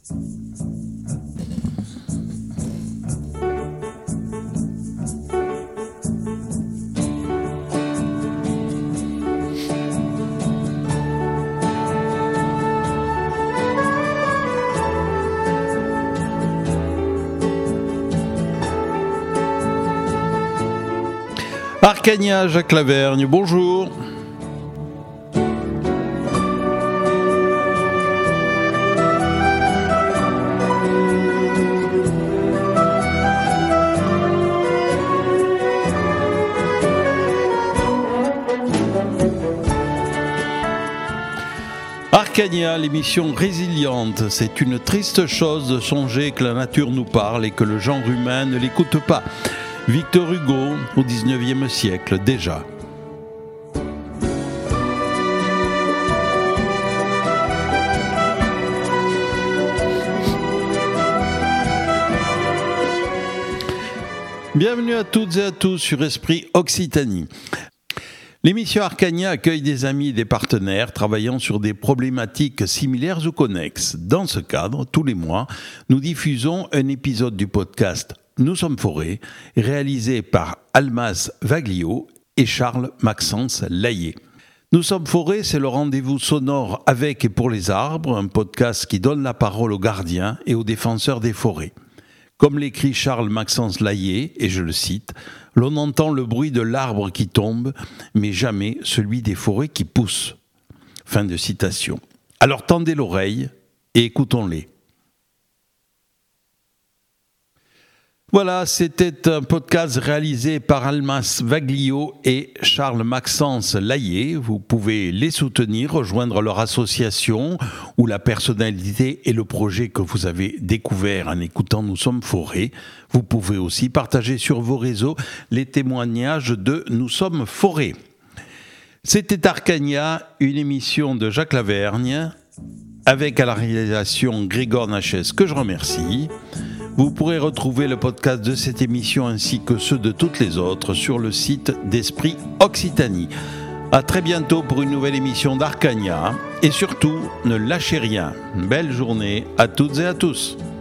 Arcania, Jacques Lavergne, bonjour. Arcania, l'émission résiliente, c'est une triste chose de songer que la nature nous parle et que le genre humain ne l'écoute pas. Victor Hugo, au XIXe siècle déjà. Bienvenue à toutes et à tous sur Esprit Occitanie. L'émission Arcania accueille des amis et des partenaires travaillant sur des problématiques similaires ou connexes. Dans ce cadre, tous les mois, nous diffusons un épisode du podcast Nous sommes forêt, réalisé par Almas Vaglio et Charles-Maxence Laillé. Nous sommes forêt, c'est le rendez-vous sonore avec et pour les arbres, un podcast qui donne la parole aux gardiens et aux défenseurs des forêts. Comme l'écrit Charles-Maxence Laillé, et je le cite, « L'on entend le bruit de l'arbre qui tombe, mais jamais celui des forêts qui poussent. » Fin de citation. Alors tendez l'oreille et écoutons-les. Voilà, c'était un podcast réalisé par Almas Vaglio et Charles-Maxence Laillé. Vous pouvez les soutenir, rejoindre leur association ou la personnalité et le projet que vous avez découvert en écoutant Nous sommes forêt. Vous pouvez aussi partager sur vos réseaux les témoignages de Nous sommes forêt. C'était Arcania, une émission de Jacques Lavergne, avec à la réalisation Grégor Nachès, que je remercie. Vous pourrez retrouver le podcast de cette émission ainsi que ceux de toutes les autres sur le site d'Esprit Occitanie. À très bientôt pour une nouvelle émission d'Arcania et surtout, ne lâchez rien. Belle journée à toutes et à tous.